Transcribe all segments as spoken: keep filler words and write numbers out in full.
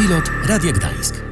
Pilot Radia Gdańsk.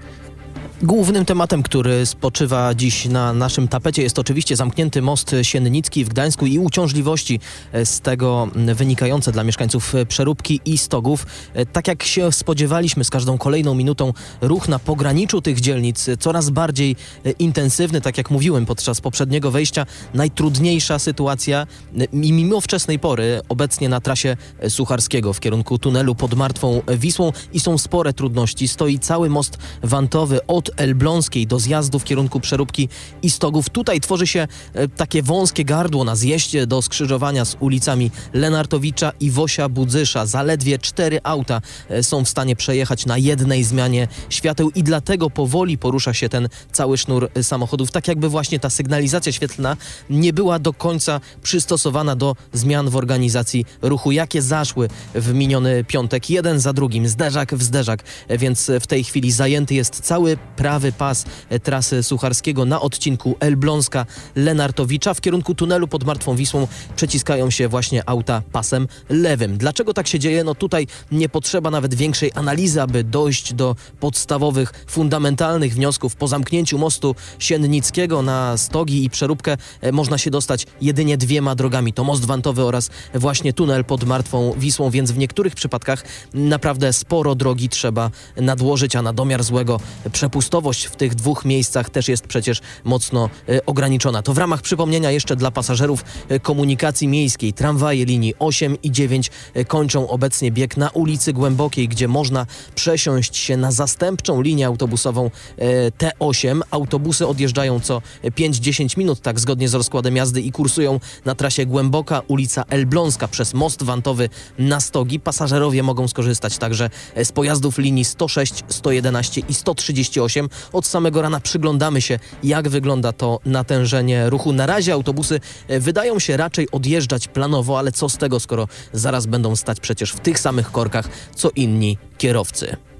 Głównym tematem, który spoczywa dziś na naszym tapecie, jest oczywiście zamknięty most Siennicki w Gdańsku i uciążliwości z tego wynikające dla mieszkańców Przeróbki i Stogów. Tak jak się spodziewaliśmy, z każdą kolejną minutą ruch na pograniczu tych dzielnic coraz bardziej intensywny. Tak jak mówiłem podczas poprzedniego wejścia, najtrudniejsza sytuacja i mimo wczesnej pory obecnie na trasie Sucharskiego w kierunku tunelu pod Martwą Wisłą i są spore trudności. Stoi cały most wantowy od Elbląskiej do zjazdu w kierunku Przeróbki i Stogów. Tutaj tworzy się e, takie wąskie gardło na zjeździe do skrzyżowania z ulicami Lenartowicza i Wosia Budzysza. Zaledwie cztery auta e, są w stanie przejechać na jednej zmianie świateł i dlatego powoli porusza się ten cały sznur e, samochodów. Tak jakby właśnie ta sygnalizacja świetlna nie była do końca przystosowana do zmian w organizacji ruchu, jakie zaszły w miniony piątek. Jeden za drugim, zderzak w zderzak, e, więc w tej chwili zajęty jest cały prawy pas trasy Sucharskiego na odcinku Elbląska-Lenartowicza. W kierunku tunelu pod Martwą Wisłą przeciskają się właśnie auta pasem lewym. Dlaczego tak się dzieje? No tutaj nie potrzeba nawet większej analizy, aby dojść do podstawowych, fundamentalnych wniosków. Po zamknięciu mostu Siennickiego na Stogi i Przeróbkę można się dostać jedynie dwiema drogami. To most wantowy oraz właśnie tunel pod Martwą Wisłą, więc w niektórych przypadkach naprawdę sporo drogi trzeba nadłożyć, a na domiar złego przepustowość w tych dwóch miejscach też jest przecież mocno e, ograniczona. To w ramach przypomnienia jeszcze dla pasażerów e, komunikacji miejskiej. Tramwaje linii osiem i dziewięć e, kończą obecnie bieg na ulicy Głębokiej, gdzie można przesiąść się na zastępczą linię autobusową e, T osiem. Autobusy odjeżdżają co pięć do dziesięciu minut, tak zgodnie z rozkładem jazdy i kursują na trasie Głęboka, ulica Elbląska przez most wantowy na Stogi. Pasażerowie mogą skorzystać także z pojazdów linii sto sześć, sto jedenaście i sto trzydzieści osiem. Od samego rana przyglądamy się, jak wygląda to natężenie ruchu. Na razie autobusy wydają się raczej odjeżdżać planowo, ale co z tego, skoro zaraz będą stać przecież w tych samych korkach, co inni kierowcy.